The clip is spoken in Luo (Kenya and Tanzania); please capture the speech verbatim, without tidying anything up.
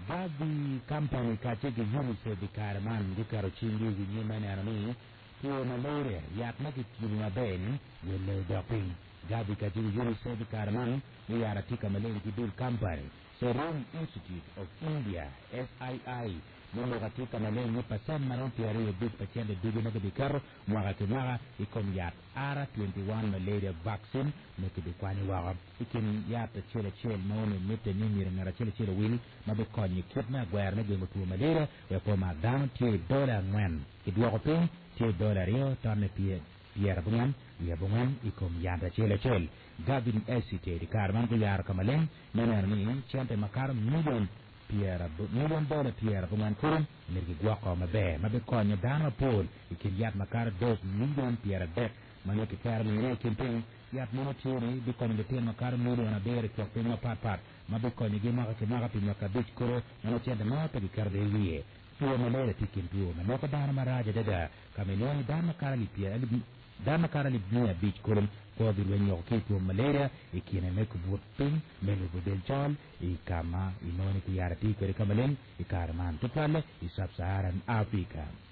Gavi company katika UNICEF dikaraman dikaro chingi vinyemane anani tuo malaria yak makikili mabeni yele doping Gavi katika UNICEF dikaraman yara tika malaria kidul company Serum Institute of India S I I Mungu katika malaria pasen maron tiari yeduk pasyente dugu nakadikar mwakakimaga ikom yat R twenty-one malaria vaccine nakidikwani waka ikin yat chile chile maone mite nini ngara chile chile wili mabekonyi kitna gwayar na gengo tuwa malaria yapo madam tiye dola ngwen idwako ping tiye dola rio tarne piye Pierre Bungan, Pierre Bungan, ikom yanda chile chile Gavin Esite, di karman ko yara kamaleng Nanar ni, chante makar million Pierre, million dollar Pierre Bungan kurum Nirgi gwako mabe, mabe konyo dana pol Ikin yat makar dos million Pierre dek Mano ki karman ni kimping Yat mono chiri, di konyo getin makar million abere Kwa pinga pat pat Mabe konyo gima kasi maka pinga kabich kuro Mano chante mata di karde liye Tuwa malere tikin tuwa Mano ka dana maraja dada Kamilioni dana karali Pierre Dama karali biya beach kurum ko dirwen yo kitu malaria ikine mek butping melu budel chal ikama inoni ki yarati kare kamalen ikarman tutale isab saharan Afrika